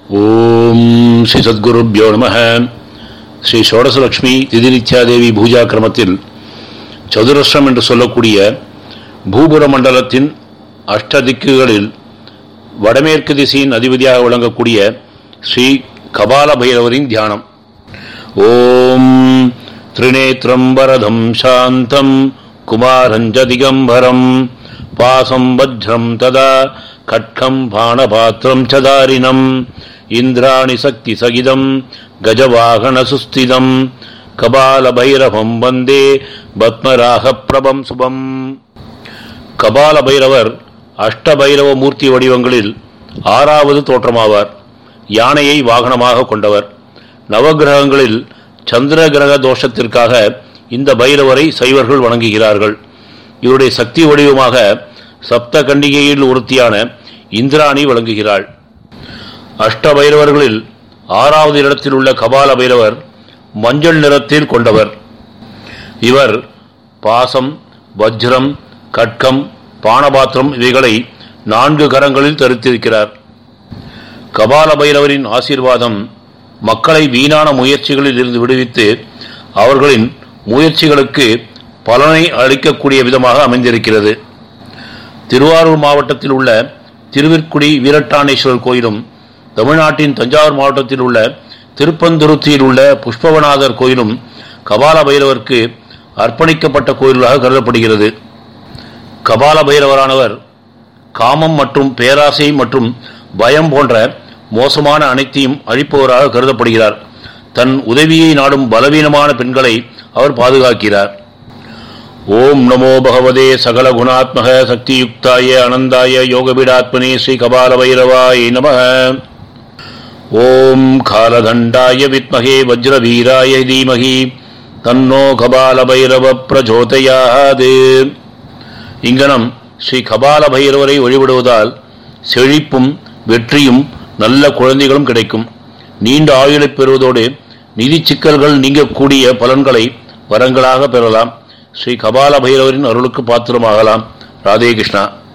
ஓம் ஸ்ரீ சத்குருப்யோ நமः. ஸ்ரீ ஷோடசலட்சுமி திதிநித்யாதேவி பூஜா கிரமத்தில் சதுரஸ்ரம் என்று சொல்லக்கூடிய பூபுர மண்டலத்தின் அஷ்டதிக்குகளில் வடமேற்கு திசையின் அதிபதியாக விளங்கக்கூடிய ஸ்ரீ கபால பைரவரின் தியானம். ஓம் திரிநேத்ரம் வரதம் சாந்தம் குமாரஞ்ச திகம்பரம் பாசம் வஜ்ரம் ததா கட்கம் பாணபாத்திரம் சதாரினம் இந்திராணி சக்தி சகிதம் கஜவாகன சுஸ்திதம் கபால பைரவம் வந்தே பத்மராக பிரபம் சுபம். கபால பைரவர் அஷ்டபைரவ மூர்த்தி வடிவங்களில் 6வது தோற்றமாவார். யானையை வாகனமாக கொண்டவர். நவகிரகங்களில் சந்திர கிரக தோஷத்திற்காக இந்த பைரவரை சைவர்கள் வணங்குகிறார்கள். இவருடைய சக்தி வடிவமாக சப்த கண்டிகையில் ஒருத்தியான இந்திராணி விளங்குகிறாள். அஷ்டபைரவர்களில் 6வது இடத்தில் உள்ள கபால பைரவர் மஞ்சள் நிறத்தில் கொண்டவர். இவர் பாசம், வஜ்ரம், கட்கம், பாணபாத்திரம் இவைகளை 4 கரங்களில் தரித்திருக்கிறார். கபால பைரவரின் ஆசீர்வாதம் மக்களை வீணான முயற்சிகளில் இருந்து விடுவித்து அவர்களின் முயற்சிகளுக்கு பலனை அளிக்கக்கூடிய விதமாக அமைந்திருக்கிறது. திருவாரூர் மாவட்டத்தில் உள்ள திருவிற்குடி வீரட்டானேஸ்வரர் கோயிலும், தமிழ்நாட்டின் தஞ்சாவூர் மாவட்டத்தில் உள்ள திருப்பந்துருத்தியில் உள்ள புஷ்பவநாதர் கோயிலும் கபால பைரவருக்கு அர்ப்பணிக்கப்பட்ட கோயில்களாக கருதப்படுகிறது. கபால பைரவரானவர் காமம் மற்றும் பேராசை மற்றும் பயம் போன்ற மோசமான அனைத்தையும் அழிப்பவராக கருதப்படுகிறார். தன் உதவியை நாடும் பலவீனமான பெண்களை அவர் பாதுகாக்கிறார். ஓம் நமோ பகவதே சகல குணாத்மக சக்தியுக்தாய அனந்தாய யோகபீடாத்மனே ஸ்ரீ கபால பைரவாய நமः. ஓம் காலதண்டாய வித்மகே வஜ்ரவீராய தீமஹி தன்னோ கபால பைரவ பிரச்சோதயாத். இங்கனம் ஸ்ரீ கபால பைரவரை வழிபடுவதால் செழிப்பும் வெற்றியும் நல்ல குழந்தைகளும் கிடைக்கும். நீண்ட ஆயுளை பெறுவதோடு நிதி சிக்கல்கள் நீங்கக்கூடிய பலன்களை வரங்களாக பெறலாம். ஸ்ரீ கபால பைரவரின் அருளுக்கு பாத்திரமாகலாம். ராதே கிருஷ்ணா.